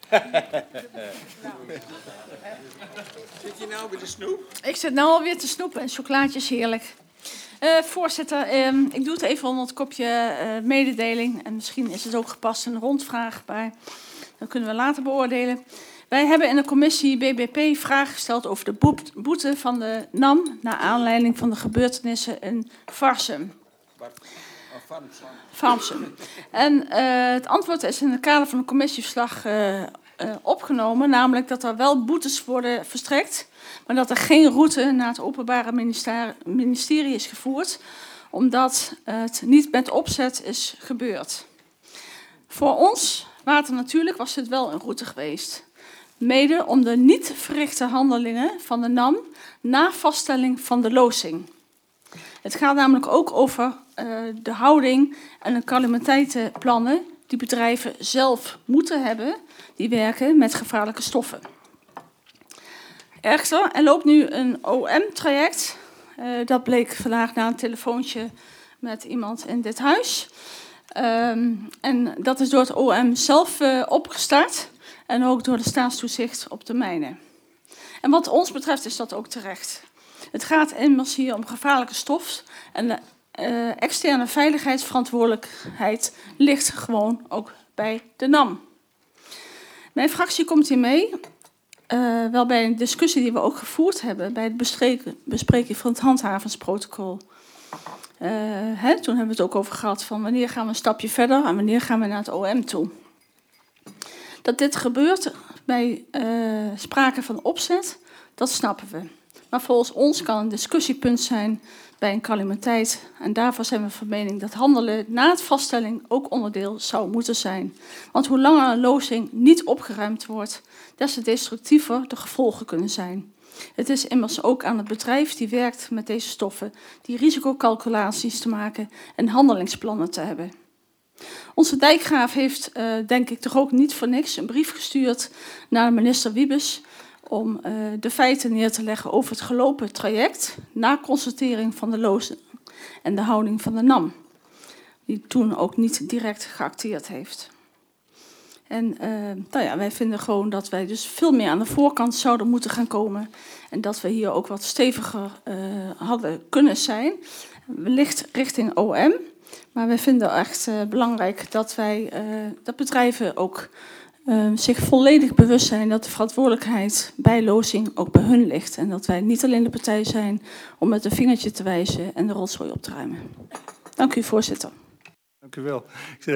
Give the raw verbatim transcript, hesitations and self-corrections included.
Zit je nou weer de snoep? Ik zit nou alweer te snoepen en chocolaatje is heerlijk. Uh, voorzitter, uh, ik doe het even onder het kopje uh, mededeling. En misschien is het ook gepast een rondvraag, maar dat kunnen we later beoordelen. Wij hebben in de commissie B B P vragen gesteld over de boete van de N A M... naar aanleiding van de gebeurtenissen in Farmsum. Farmsum. En uh, het antwoord is in het kader van een commissieverslag uh, uh, opgenomen, namelijk dat er wel boetes worden verstrekt, maar dat er geen route naar het Openbare Ministerie, ministerie is gevoerd, omdat het niet met opzet is gebeurd. Voor ons, Water Natuurlijk, was dit wel een route geweest. Mede om de niet verrichte handelingen van de N A M na vaststelling van de lozing. Het gaat namelijk ook over uh, de houding en de calamiteitenplannen die bedrijven zelf moeten hebben, die werken met gevaarlijke stoffen. Echter, er loopt nu een O M-traject. Uh, dat bleek vandaag na een telefoontje met iemand in dit huis. Um, en dat is door het O M zelf uh, opgestart en ook door de staatstoezicht op de mijnen. En wat ons betreft is dat ook terecht. Het gaat immers hier om gevaarlijke stof en de uh, externe veiligheidsverantwoordelijkheid ligt gewoon ook bij de N A M. Mijn fractie komt hier mee, uh, wel bij een discussie die we ook gevoerd hebben bij het bespreken, bespreken van het handhavingsprotocol. Uh, hè, toen hebben we het ook over gehad van wanneer gaan we een stapje verder en wanneer gaan we naar het O M toe. Dat dit gebeurt bij uh, sprake van opzet, dat snappen we. Maar volgens ons kan een discussiepunt zijn bij een calamiteit. En daarvoor zijn we van mening dat handelen na het vaststelling ook onderdeel zou moeten zijn. Want hoe langer een lozing niet opgeruimd wordt, des te destructiever de gevolgen kunnen zijn. Het is immers ook aan het bedrijf die werkt met deze stoffen die risicocalculaties te maken en handelingsplannen te hebben. Onze dijkgraaf heeft, uh, denk ik toch ook niet voor niks, een brief gestuurd naar minister Wiebes om uh, de feiten neer te leggen over het gelopen traject na constatering van de lozing en de houding van de N A M, die toen ook niet direct geacteerd heeft. En uh, nou ja, wij vinden gewoon dat wij dus veel meer aan de voorkant zouden moeten gaan komen en dat we hier ook wat steviger uh, hadden kunnen zijn, wellicht richting O M. Maar wij vinden echt uh, belangrijk dat wij, uh, dat bedrijven ook uh, zich volledig bewust zijn dat de verantwoordelijkheid bij lozing ook bij hun ligt. En dat wij niet alleen de partij zijn om met een vingertje te wijzen en de rotzooi op te ruimen. Dank u, voorzitter. Dank u wel.